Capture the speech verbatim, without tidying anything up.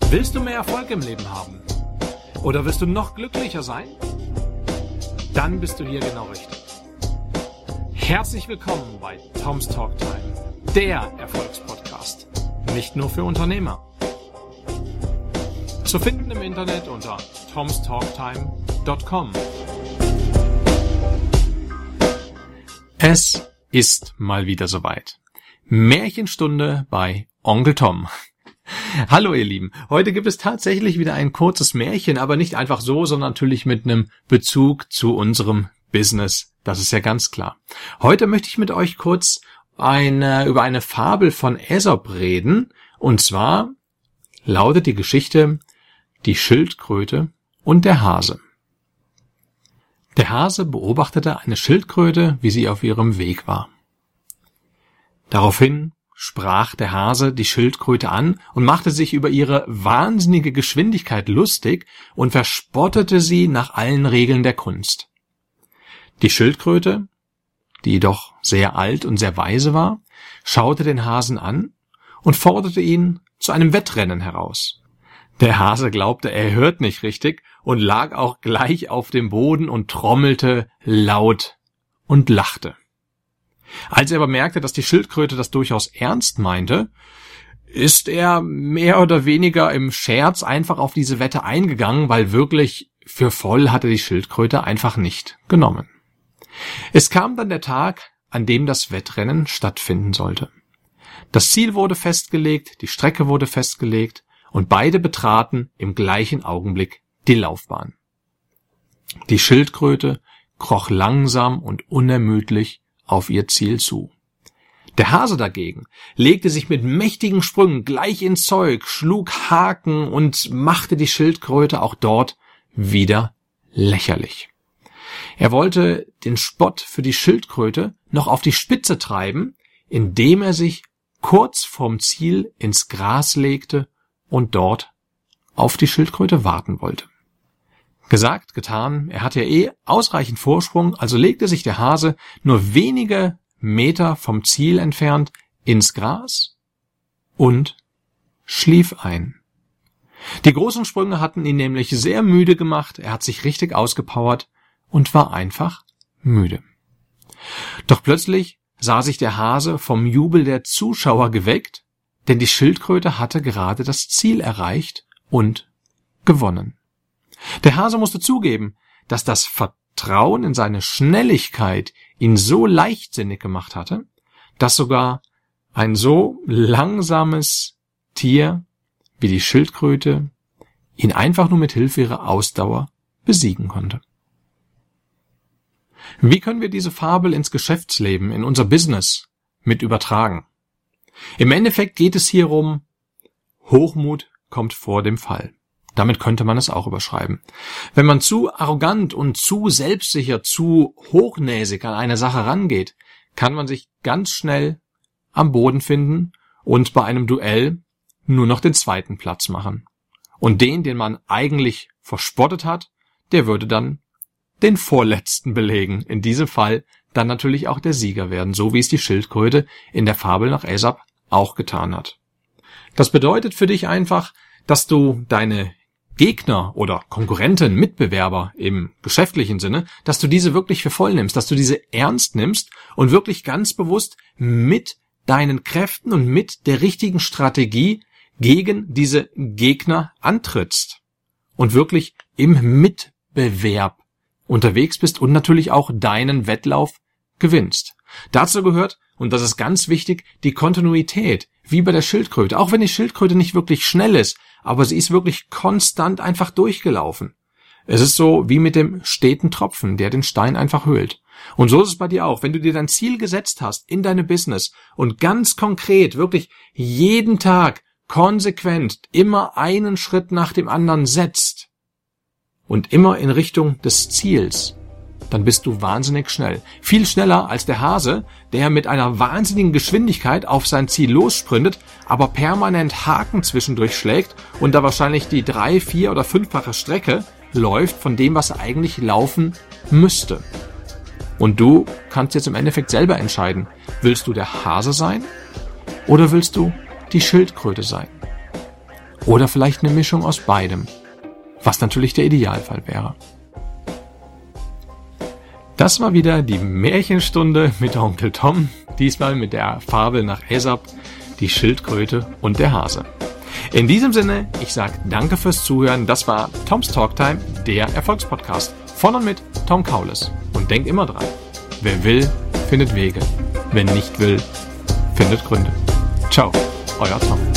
Willst du mehr Erfolg im Leben haben? Oder willst du noch glücklicher sein? Dann bist du hier genau richtig. Herzlich willkommen bei Tom's Talk Time, der Erfolgspodcast. Nicht nur für Unternehmer. Zu finden im Internet unter toms talk time dot com. Es ist mal wieder soweit. Märchenstunde bei Onkel Tom. Hallo ihr Lieben, heute gibt es tatsächlich wieder ein kurzes Märchen, aber nicht einfach so, sondern natürlich mit einem Bezug zu unserem Business. Das ist ja ganz klar. Heute möchte ich mit euch kurz eine, über eine Fabel von Aesop reden. Und zwar lautet die Geschichte Die Schildkröte und der Hase. Der Hase beobachtete eine Schildkröte, wie sie auf ihrem Weg war. Daraufhin sprach der Hase die Schildkröte an und machte sich über ihre wahnsinnige Geschwindigkeit lustig und verspottete sie nach allen Regeln der Kunst. Die Schildkröte, die jedoch sehr alt und sehr weise war, schaute den Hasen an und forderte ihn zu einem Wettrennen heraus. Der Hase glaubte, er hört nicht richtig und lag auch gleich auf dem Boden und trommelte laut und lachte. Als er aber merkte, dass die Schildkröte das durchaus ernst meinte, ist er mehr oder weniger im Scherz einfach auf diese Wette eingegangen, weil wirklich für voll hatte die Schildkröte einfach nicht genommen. Es kam dann der Tag, an dem das Wettrennen stattfinden sollte. Das Ziel wurde festgelegt, die Strecke wurde festgelegt und beide betraten im gleichen Augenblick die Laufbahn. Die Schildkröte kroch langsam und unermüdlich auf ihr Ziel zu. Der Hase dagegen legte sich mit mächtigen Sprüngen gleich ins Zeug, schlug Haken und machte die Schildkröte auch dort wieder lächerlich. Er wollte den Spott für die Schildkröte noch auf die Spitze treiben, indem er sich kurz vorm Ziel ins Gras legte und dort auf die Schildkröte warten wollte. Gesagt, getan, er hatte ja eh ausreichend Vorsprung, also legte sich der Hase nur wenige Meter vom Ziel entfernt ins Gras und schlief ein. Die großen Sprünge hatten ihn nämlich sehr müde gemacht, er hat sich richtig ausgepowert und war einfach müde. Doch plötzlich sah sich der Hase vom Jubel der Zuschauer geweckt, denn die Schildkröte hatte gerade das Ziel erreicht und gewonnen. Der Hase musste zugeben, dass das Vertrauen in seine Schnelligkeit ihn so leichtsinnig gemacht hatte, dass sogar ein so langsames Tier wie die Schildkröte ihn einfach nur mit Hilfe ihrer Ausdauer besiegen konnte. Wie können wir diese Fabel ins Geschäftsleben, in unser Business mit übertragen? Im Endeffekt geht es hier um Hochmut kommt vor dem Fall. Damit könnte man es auch überschreiben. Wenn man zu arrogant und zu selbstsicher, zu hochnäsig an eine Sache rangeht, kann man sich ganz schnell am Boden finden und bei einem Duell nur noch den zweiten Platz machen. Und den, den man eigentlich verspottet hat, der würde dann den vorletzten belegen. In diesem Fall dann natürlich auch der Sieger werden, so wie es die Schildkröte in der Fabel nach Aesop auch getan hat. Das bedeutet für dich einfach, dass du deine Gegner oder Konkurrenten, Mitbewerber im geschäftlichen Sinne, dass du diese wirklich für voll nimmst, dass du diese ernst nimmst und wirklich ganz bewusst mit deinen Kräften und mit der richtigen Strategie gegen diese Gegner antrittst und wirklich im Mitbewerb unterwegs bist und natürlich auch deinen Wettlauf gewinnst. Dazu gehört, und das ist ganz wichtig, die Kontinuität, wie bei der Schildkröte. Auch wenn die Schildkröte nicht wirklich schnell ist, aber sie ist wirklich konstant einfach durchgelaufen. Es ist so wie mit dem steten Tropfen, der den Stein einfach höhlt. Und so ist es bei dir auch. Wenn du dir dein Ziel gesetzt hast in deinem Business und ganz konkret, wirklich jeden Tag konsequent immer einen Schritt nach dem anderen setzt und immer in Richtung des Ziels, dann bist du wahnsinnig schnell. Viel schneller als der Hase, der mit einer wahnsinnigen Geschwindigkeit auf sein Ziel lossprintet, aber permanent Haken zwischendurch schlägt und da wahrscheinlich die drei, vier oder fünffache Strecke läuft von dem, was er eigentlich laufen müsste. Und du kannst jetzt im Endeffekt selber entscheiden, willst du der Hase sein oder willst du die Schildkröte sein? Oder vielleicht eine Mischung aus beidem, was natürlich der Idealfall wäre. Das war wieder die Märchenstunde mit Onkel Tom, diesmal mit der Fabel nach Aesop, die Schildkröte und der Hase. In diesem Sinne, ich sage danke fürs Zuhören. Das war Tom's Talktime, der Erfolgspodcast von und mit Tom Kaules. Und denk immer dran, wer will, findet Wege. Wer nicht will, findet Gründe. Ciao, euer Tom.